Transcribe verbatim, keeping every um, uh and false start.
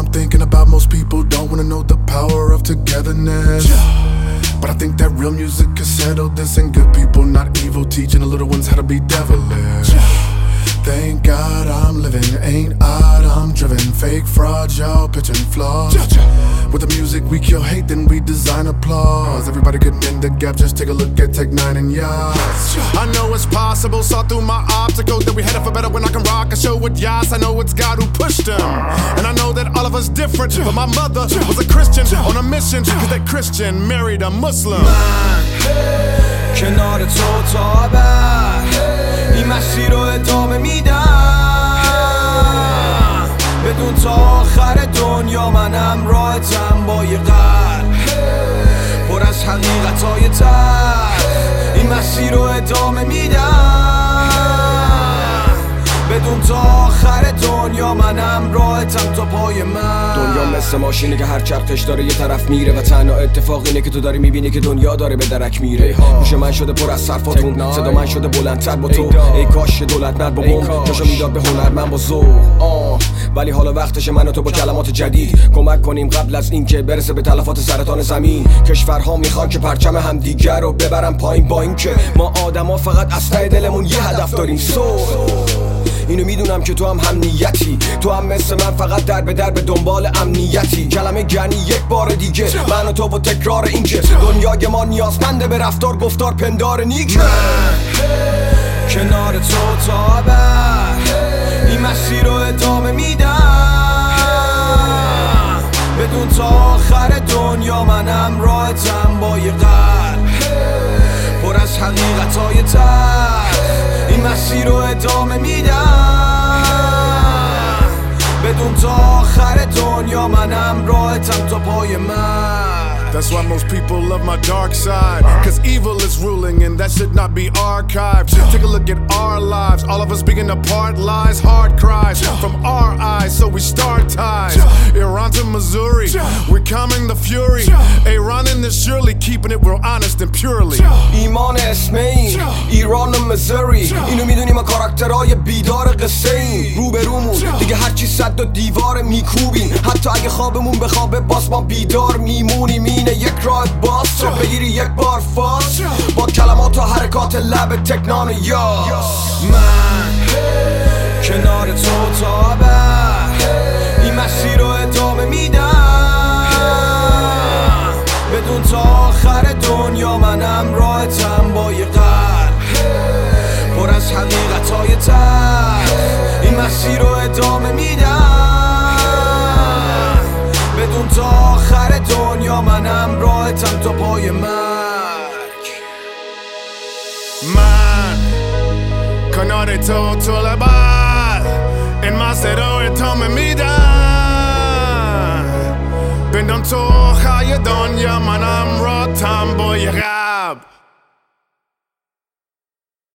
I'm thinking about most people don't wanna know the power of togetherness. But I think that real music can settle this, and good people, not evil, teaching the little ones how to be devilish. Thank God I'm living, ain't odd, I'm driven. Fake fraud, y'all pitching flaws. With the music we kill hate, then we design applause. Everybody getting in the gap, just take a look at Tech Nine and Yas. I know it's possible, saw through my obstacles, that we headed for better when I can rock a show with Yas. I know it's God who pushed them, and I know that all of us different, but my mother was a Christian on a mission, cause that Christian married a Muslim. من کنار تو تا ابد این مسیر رو ادامه میدم، بدون تا آخر دنیا من همراهتم با یه قلب پر از حقیقت‌های تلخ. این مسیر رو ادامه میدم، بدون تا آخر دنیا من همراهتم تا پای من. دنیا مثل ماشینه که هر چرخش داره یه طرف میره، و تنها اتفاق اینه که تو داری میبینی که دنیا داره به درک میره. گوش من شده پر از صرفاتون، صدا من شده بلندتر با تو. ای کاش دولت مرد با بم جاشو میداد به هنرمند با ذوق. آه ولی حالا وقتشه من و تو با کلمات جدید کمک کنیم قبل از اینکه برسه به تلفات سرطان زمین. کشورها میخوان که پرچم همدیگر رو ببرن پایین، با اینکه ما آدما فقط از ته دلمون یه هدف داریم، صلح. اینو میدونم که تو هم هم نیتی، تو هم مثل من فقط در به در به دنبال امنیتی. کلمه گنی یک بار دیگه من و تو و تکرار این که دنیای ما نیازمنده به رفتار گفتار پندار نیک. من کنار تو تا ابد این مسیر رو ادامه میدم، بدون تا آخر دنیا من همراهتم با یه قلب پر از حقیقت‌های تلخ. این مسیر رو ادامه میدم، بدون تا آخر دنیا من همراهتم تا پای من. That's why most people love my dark side, cause evil is ruling and that should not be archived. Take a look at our lives, all of us being apart, lies, hard cries from our eyes, so we start ties. Iran to Missouri, we're calming the fury. Iran in this surely keeping it real honest and purely. ایمان اسم این ایران و مزوری، اینو میدونی ما کاراکترهای بیدار قصه این. رو به رومون دیگه هرچی صد و دیوار میکوبین، حتی اگه خوابمون بخوابه باز ما بیدار میمونیم. اینه یک راه باز تو بگیری یک بار فاز با کلمات و حرکات لب تکنان یاس. من کنار تو تا ابد این مسیر رو ادامه میدم، بدون تا آخر دنیا من همراهتم با یه قلب پر از حقیقت‌های تلخ. این مسیر رو ادامه میدم، بدون تا آخر دنیا من همراهتم تا پای مرگ. من کنار تو تا ابد این مسیر رو ادامه میدم، بدون تو آخر دنیا من همراهتم با یه قلب